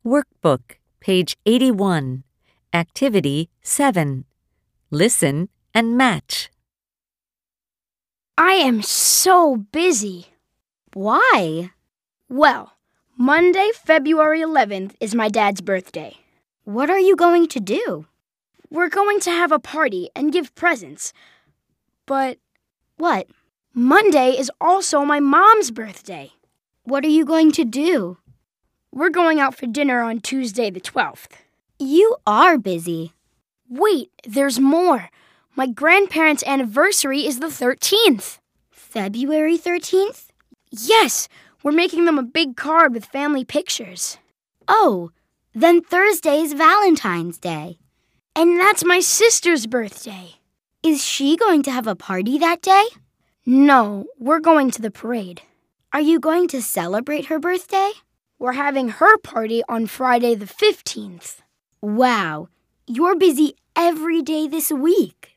Workbook, page 81, Activity 7. Listen and match. I am so busy. Why? Well, Monday, February 11th is my dad's birthday. What are you going to do? We're going to have a party and give presents. But What? Monday is also my mom's birthday. What are you going to do? We're going out for dinner on Tuesday the 12th. You are busy. Wait, there's more. My grandparents' anniversary is the 13th. February 13th? Yes, we're making them a big card with family pictures. Oh, then Thursday's Valentine's Day. And that's my sister's birthday. Is she going to have a party that day? No, we're going to the parade. Are you going to celebrate her birthday? We're having her party on Friday the 15th. Wow, you're busy every day this week.